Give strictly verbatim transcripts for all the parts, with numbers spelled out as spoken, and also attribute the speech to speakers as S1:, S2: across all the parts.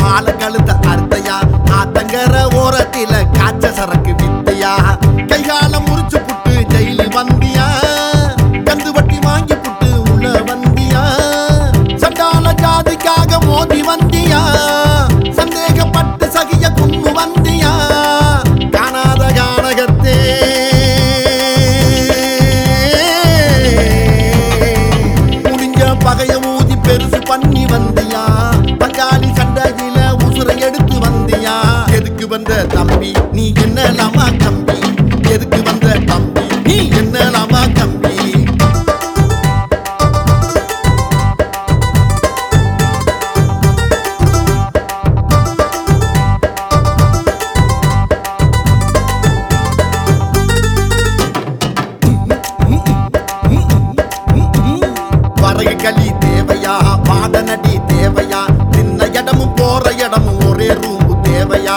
S1: ஆள கழுத்த அர்த்தையா ஆத்தங்கர ஓரத்தில காய்ச்ச சரக்கு வித்தையா கைகால முறிச்சு புட்டு ஜெயிலு வந்தியா கந்து வட்டி வாங்கி புட்டு உள்ள வந்தியா சண்டால ஜாதிக்காக மோதி வந்தியா சந்தேகப்பட்டு சகிய குன்னு வந்தியா காணாத கானகத்தே முடிஞ்ச பகைய ஊதி பெருசு பண்ணி வந்தியா பங்காளி சண்டையில உசுரை எடுத்து வந்தியா எதுக்கு வந்த தம்பி நீ என்னலாமா தம்பி எதுக்கு வந்த தம்பி நீ என்னலாமா தம்பி வரகு களி தேவையா பாடநடி தேவையா சின்ன இடமும் போற இடமும் ஒரே ரூம்பு தேவையா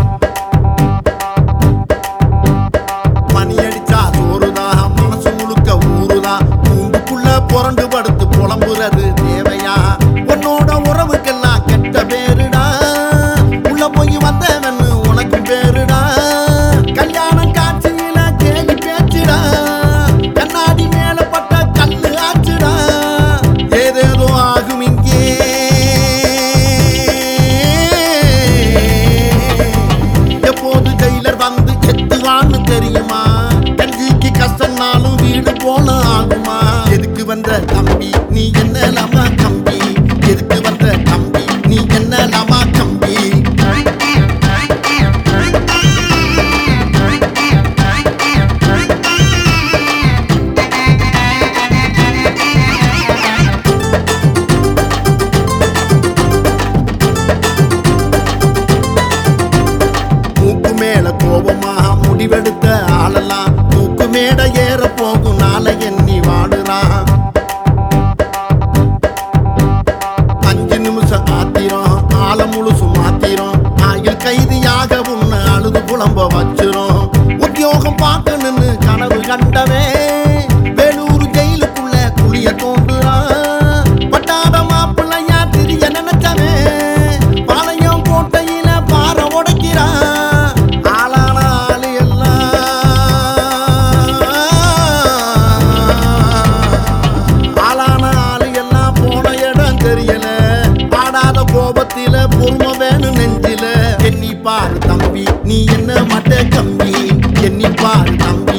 S1: மணி அடிச்சா சோறுதா மனசு முழுக்க ஊறுதா பூண்டுக்குள்ள புரண்டு படுத்து புலம்புறது தேவையா உன்னோட உறவுக்கெல்லாம் கெட்ட பேருடா உள்ள போய் வந்தவன்னு உனக்கு பேருடா கல்யாணம் காட்சியில கேலி பேச்சுடா கண்ணாடி மேல பட்ட கல்லு ஆச்சுடா ஏதேதோ ஆகும் இங்கே எப்போது ஜெயிலர் வந்து எத்துவான்னு தெரியுமா கஞ்சிக்கு கஷ்டம்னாலும் வீடு போல ஆகுமா எதுக்கு வந்த தம்பி நீ என்னலாமா தம்பி எதுக்கு வந்த தம்பி நீ என்னலாமா தம்பி மூக்கு மேல கோபமா முடிவெடுத்த ஆளெல்லாம் தூக்கு மேட ஏற போகும் நாளை எண்ணி வாடுறான் அஞ்சு நிமிஷம் ஆத்திரம் ஆள முழுசு மாத்திரம் ஆயில் கைதியாக உன்னை அழுது புலம்ப வச்சிரும் உத்தியோகம் பார்க்கணும்னு கனவு கண்டவே வேலூர் ஜெயிலுக்குள்ள குளிய தோண்டுறான் பட்டாட மாப்பிள்ளையா திரிய நினைச்சவே பாளையம் கோட்டையில பாறை உடைக்கிறான் ஆளான ஆளு எல்லாம் ஆளான ஆளு எல்லாம் போன இடம் தெரியல ஆடாத கோபத்தில பொறுமை வேணும் நெஞ்சில எண்ணி பாரு தம்பி நீ என்ன மட்ட கம்பி எண்ணி பாரு தம்பி